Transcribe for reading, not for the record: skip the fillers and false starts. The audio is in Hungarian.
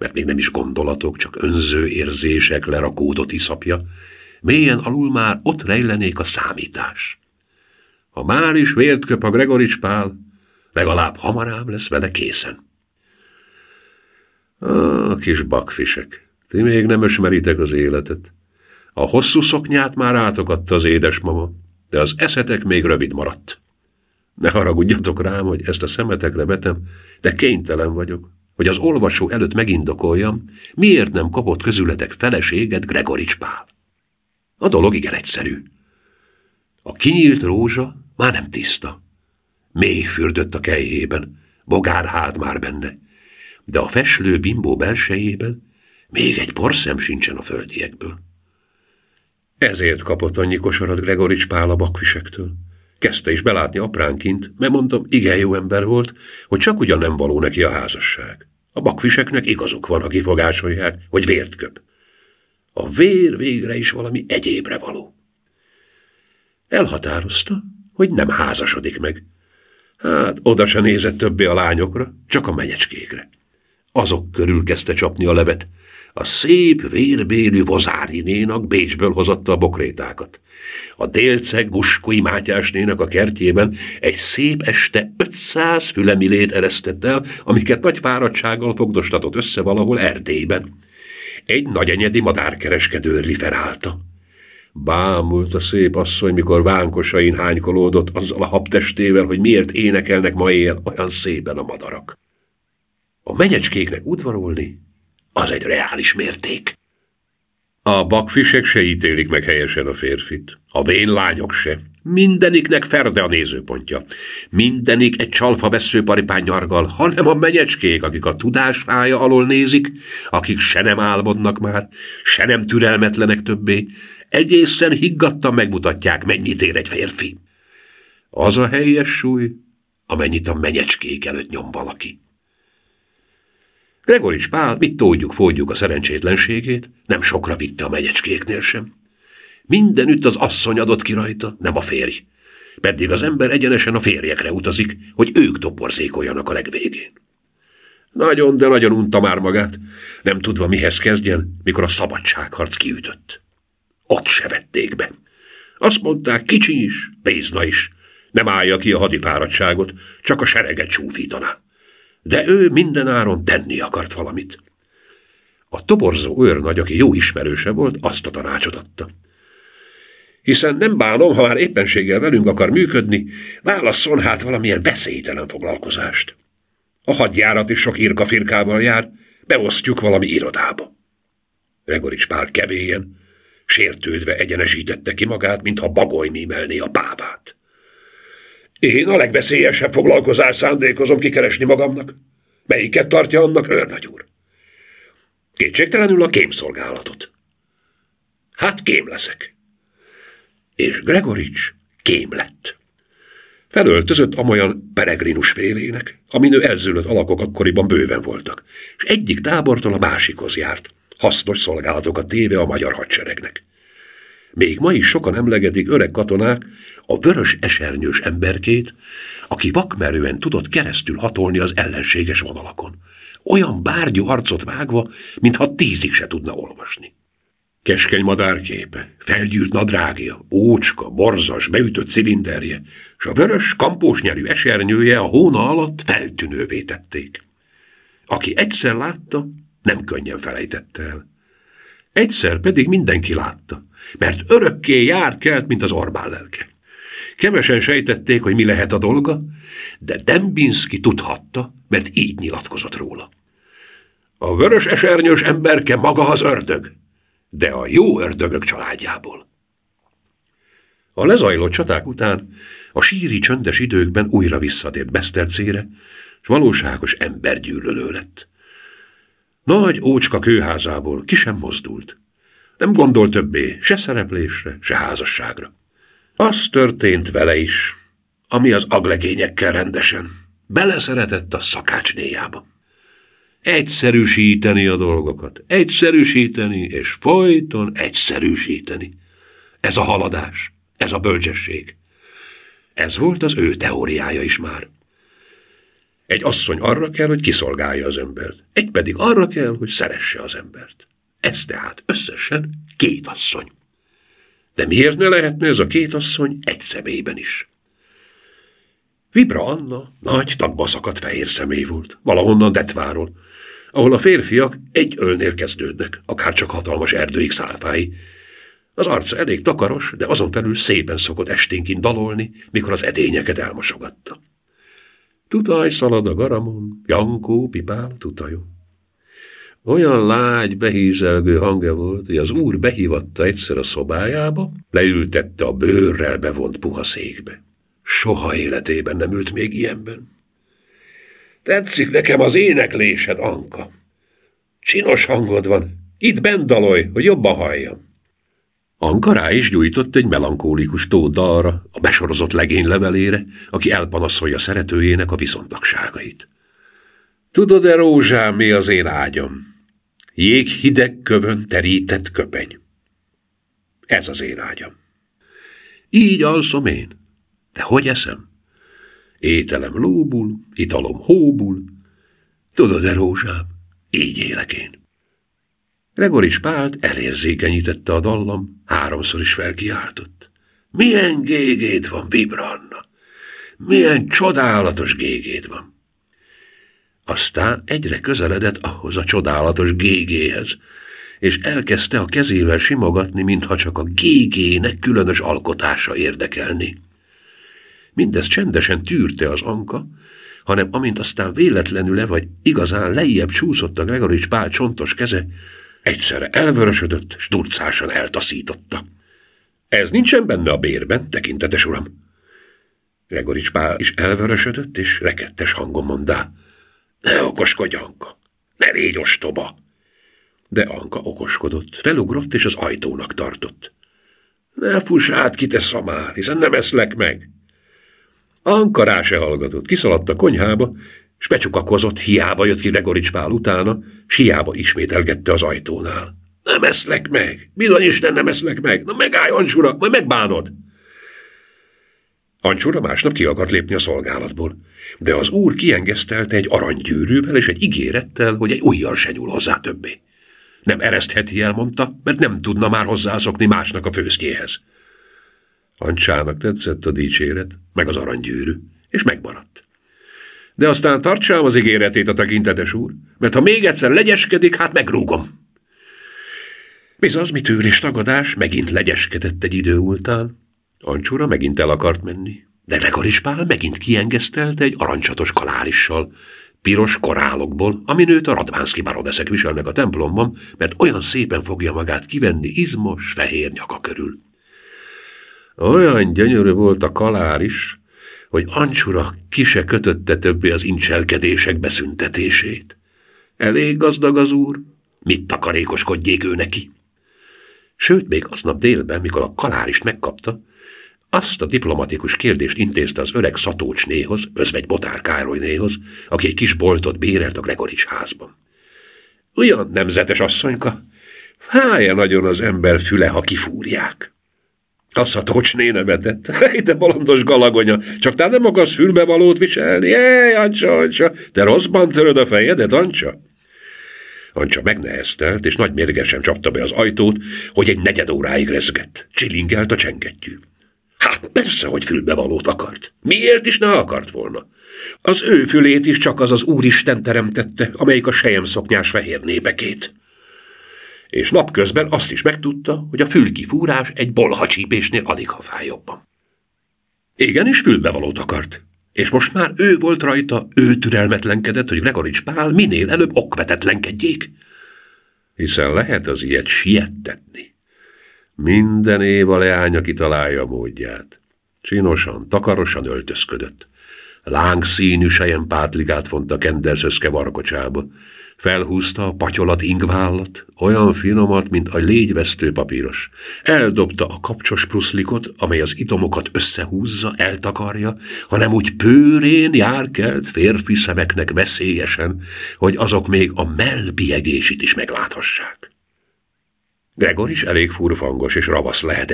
mert még nem is gondolatok, csak önző érzések lerakódott iszapja, mélyen alul már ott rejlenék a számítás. Ha már is vért köp a Gregorics Pál, legalább hamarám lesz vele készen. A kis bakfisek, ti még nem ismeritek az életet. A hosszú szoknyát már átokadta az édesmama, de az eszetek még rövid maradt. Ne haragudjatok rám, hogy ezt a szemetekre vetem, de kénytelen vagyok, hogy az olvasó előtt megindokoljam, miért nem kapott közületek feleséget Gregorics Pál. A dolog igen egyszerű. A kinyílt rózsa már nem tiszta. Mély fürdött a kelyhében, bogár hát már benne, de a feslő bimbó belsejében még egy porszem sincsen a földiekből. Ezért kapott annyi kosarat Gregorics Pál a bakfisektől. Kezdte is belátni apránként, mert mondtam, igen jó ember volt, hogy csak ugyan nem való neki a házasság. A bakfiseknek igazuk van, ha kifogásolják, hogy vért köp. A vér végre is valami egyébre való. Elhatározta, hogy nem házasodik meg. Hát oda se nézett többé a lányokra, csak a menyecskékre. Azok körül kezdte csapni a levet. A szép, vérbélű Vozárinénak Bécsből hozatta a bokrétákat. A délceg Muskói Mátyásnénak a kertjében egy szép este 500 fülemilét eresztett el, amiket nagy fáradtsággal fogdostatott össze valahol Erdélyben. Egy nagyenyedi madárkereskedő riferálta. Bámult a szép asszony, mikor vánkosain hánykolódott azzal a habtestével, hogy miért énekelnek ma éjjel olyan szépen a madarak. A menyecskéknek udvarolni, az egy reális mérték. A bakfisek se ítélik meg helyesen a férfit, a vén lányok se. Mindeniknek ferde a nézőpontja. Mindenik egy csalfavesző paripán nyargal, hanem a menyecskék, akik a tudás fája alól nézik, akik se nem álmodnak már, se nem türelmetlenek többé, egészen higgadtan megmutatják, mennyit ér egy férfi. Az a helyes súly, amennyit a menyecskék előtt nyom valaki. Gregorics Pál, mit tódjuk-fódjuk a szerencsétlenségét, nem sokra vitte a menyecskéknél sem. Mindenütt az asszony adott ki rajta, nem a férj. Pedig az ember egyenesen a férjekre utazik, hogy ők toporzékoljanak a legvégén. Nagyon, de nagyon unta már magát, nem tudva mihez kezdjen, mikor a szabadságharc kiütött. Ott se vették be. Azt mondták, kicsiny is, pézna is, nem állja ki a hadifáradtságot, csak a sereget csúfítaná. De ő mindenáron tenni akart valamit. A toborzó őrnagy, aki jó ismerőse volt, azt a tanácsot adta. Hiszen nem bánom, ha már éppenséggel velünk akar működni, válasszon hát valamilyen veszélytelen foglalkozást. A hadjárat is sok irka-firkával jár, beosztjuk valami irodába. Gregorics Pál kevélyen, sértődve egyenesítette ki magát, mintha bagoly mímelné a pávát. Én a legveszélyesebb foglalkozást szándékozom kikeresni magamnak. Melyiket tartja annak, őrnagy úr? Kétségtelenül a kémszolgálatot. Hát kém leszek. És Gregorics kém lett. Felöltözött amolyan peregrinus félének, amin ő elzülött alakok akkoriban bőven voltak, és egyik tábortól a másikhoz járt, hasznos szolgálatokat téve a magyar hadseregnek. Még ma is sokan emlegetik öreg katonák a vörös esernyős emberkét, aki vakmerően tudott keresztül hatolni az ellenséges vonalakon. Olyan bárgyú arcot vágva, mintha 10-ig se tudna olvasni. Keskeny madárképe, felgyűrt nadrágja, ócska, borzas, beütött cilinderje, s a vörös, kampósnyelű esernyője a hóna alatt feltűnővé tették. Aki egyszer látta, nem könnyen felejtette el. Egyszer pedig mindenki látta, mert örökké jár-kelt, mint az Orbán lelke. Kevesen sejtették, hogy mi lehet a dolga, de Dembinski tudhatta, mert így nyilatkozott róla. A vörös esernyős emberke maga az ördög, de a jó ördögök családjából. A lezajlott csaták után a síri csöndes időkben újra visszatért Besztercére, és valóságos embergyűlölő lett. Nagy ócska kőházából ki sem mozdult. Nem gondolt többé se szereplésre, se házasságra. Az történt vele is, ami az aglegényekkel rendesen. Beleszeretett a szakácsnéjába. Egyszerűsíteni a dolgokat, egyszerűsíteni, és folyton egyszerűsíteni. Ez a haladás, ez a bölcsesség. Ez volt az ő teóriája is már. Egy asszony arra kell, hogy kiszolgálja az embert, egy pedig arra kell, hogy szeresse az embert. Ez tehát összesen 2 asszony. De miért ne lehetne ez a 2 asszony egy személyben is? Vibra Anna nagy, tagba szakadt fehér személy volt, valahonnan Detváról, ahol a férfiak egy ölnél kezdődnek, akárcsak hatalmas erdőig szálfái. Az arca elég takaros, de azon felül szépen szokott esténként dalolni, mikor az edényeket elmosogatta. Tutaj szalad a garamon, Jankó pipál tutajon. Olyan lágy, behízelgő hangja volt, hogy az úr behívatta egyszer a szobájába, leültette a bőrrel bevont puha székbe. Soha életében nem ült még ilyenben. Tetszik nekem az éneklésed, Anka. Csinos hangod van. Itt bent dalolj, hogy jobban halljam. Anka rá is gyújtott egy melankólikus tóddalra, a besorozott legény levelére, aki elpanaszolja szeretőjének a viszontagságait. Tudod-e, rózsám, mi az én ágyam? Jéghideg kövön terített köpeny. Ez az én ágyam. Így alszom én. De hogy eszem? Ételem lóbul, italom hóbul. Tudod-e, rózsám, így élek én. Gregorics Pált elérzékenyítette a dallam, 3-szor is felkiáltott. Milyen gégéd van, Vibra Anna! Milyen csodálatos gégéd van! Aztán egyre közeledett ahhoz a csodálatos gégéhez, és elkezdte a kezével simogatni, mintha csak a gégének különös alkotása érdekelni. Mindez csendesen tűrte az Anka, hanem amint aztán véletlenül vagy igazán lejjebb csúszott a Gregorics Pál csontos keze, egyszerre elvörösödött, s durcásan eltaszította. Ez nincsen benne a bérben, tekintetes uram. Gregorics Pál is elvörösödött, és rekedtes hangon mondá. Ne okoskodj, Anka, ne légy ostoba. De Anka okoskodott, felugrott, és az ajtónak tartott. Ne fuss át ki, te szamár, hiszen nem eszlek meg. Anka rá se hallgatott, kiszaladt a konyhába, s becsukakozott, hiába jött ki Gregorics Pál utána, s hiába ismételgette az ajtónál. Nem eszlek meg, bizonyisten nem eszlek meg, na megállj, Ancsura, majd megbánod. Ancsura másnap ki akart lépni a szolgálatból, de az úr kiengesztelte egy aranygyűrűvel és egy ígérettel, hogy egy ujjal se nyúl hozzá többé. Nem eresztheti el, mondta, mert nem tudna már hozzászokni másnak a főztjéhez. Ancsának tetszett a dicséret, meg az aranygyűrű, és megmaradt. De aztán tartsám az ígéretét a tekintetes úr, mert ha még egyszer legyeskedik, hát megrúgom. Bizony, mi tűrés tagadás, megint legyeskedett egy idő után. Ancsura megint el akart menni, de Gregorics Pál megint kiengesztelte egy arancsatos kalárissal, piros korálokból, amin őt a radvánszki barodeszek viselnek a templomban, mert olyan szépen fogja magát kivenni izmos, fehér nyaka körül. Olyan gyönyörű volt a kalár is, hogy Ancsura ki se kötötte többé az incselkedések beszüntetését. Elég gazdag az úr, mit takarékoskodjék ő neki? Sőt, még aznap délben, mikor a kalárist megkapta, azt a diplomatikus kérdést intézte az öreg Szatócsnéhoz, özvegy Botár Károlynéhoz, aki egy kis boltot bérelt a Gregorics házban. Olyan nemzetes asszonyka, fájja nagyon az ember füle, ha kifúrják. A Szatócsné nevetett. Te bolondos galagonya, csak te nem akarsz fülbevalót viselni? Ancsa, te rosszban töröd a fejedet, Ancsa? Ancsa megneheztelt, és nagy mérgesen csapta be az ajtót, hogy egy 4 óráig rezgett. Csilingelt a csengettyű. Hát persze, hogy fülbevalót akart. Miért is ne akart volna? Az ő fülét is csak az Úristen teremtette, amelyik a selyemszoknyás fehér népekét. És napközben azt is megtudta, hogy a fülkifúrás egy bolhacsípésnél alig ha fáj jobban. Igenis fülbevalót akart, és most már ő volt rajta, ő türelmetlenkedett, hogy Gregorics Pál minél előbb okvetetlenkedjék. Hiszen lehet az ilyet siettetni. Minden év a leánya kitalálja a módját. Csinosan, takarosan öltözködött. Lángszínű selyempátligát font a kenderszöszke varkocsába. Felhúzta a patyolat ingvállat, olyan finomat, mint a légyvesztő papíros. Eldobta a kapcsos pruszlikot, amely az itomokat összehúzza, eltakarja, hanem úgy pőrén járkelt férfi szemeknek veszélyesen, hogy azok még a mellbiegését is megláthassák. Gregor is elég furfangos és ravasz lehet